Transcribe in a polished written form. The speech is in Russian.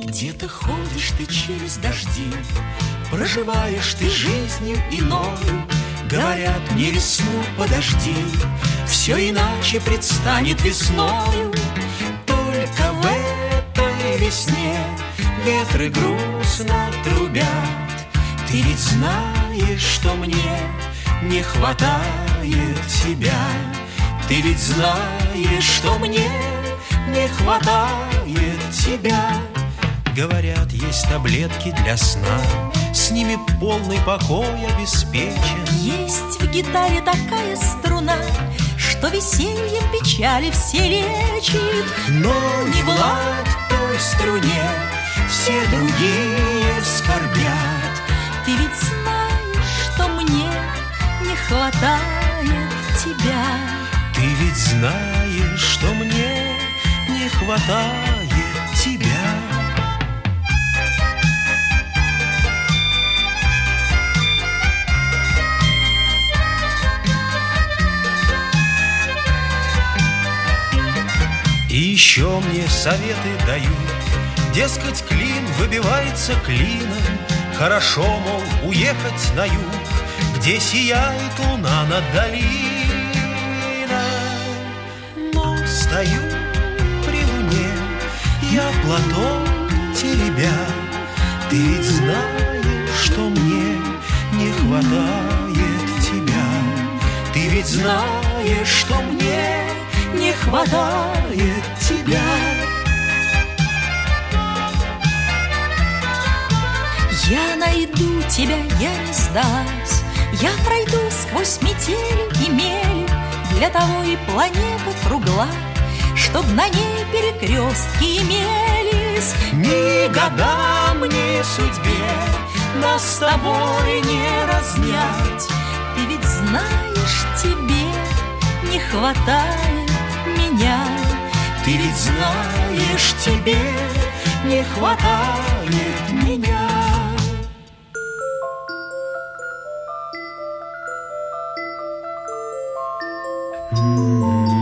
Где-то ходишь ты через дожди, проживаешь ты жизнью иной. Говорят мне весну подожди, все иначе предстанет весною. Только в этой весне ветры грустно трубят. Ты ведь знаешь, что мне не хватает тебя. Ты ведь знаешь, что мне не хватает тебя. Говорят, есть таблетки для сна, с ними полный покой обеспечен. Есть в гитаре такая струна, что весельем печали все лечит. Но не в лад той струне все другие скорбят. Ты ведь знаешь, что мне не хватает тебя. Ты ведь знаешь, что мне не хватает тебя. И еще мне советы дают, дескать, клин выбивается клином. Хорошо, мол, уехать на юг, где сияет луна над долиной. Но стою при луне, я платок теребя. Ты ведь знаешь, что мне не хватает тебя. Ты ведь знаешь, что мне не хватает тебя. Я найду тебя, я не сдалась. Я пройду сквозь метели и мели. Для того и планета кругла, чтоб на ней перекрестки имелись. Ни годам, ни судьбе нас с тобой не разнять. Ты ведь знаешь, тебе не хватает меня. Ты ведь знаешь, тебе не хватает меня. Mm-hmm.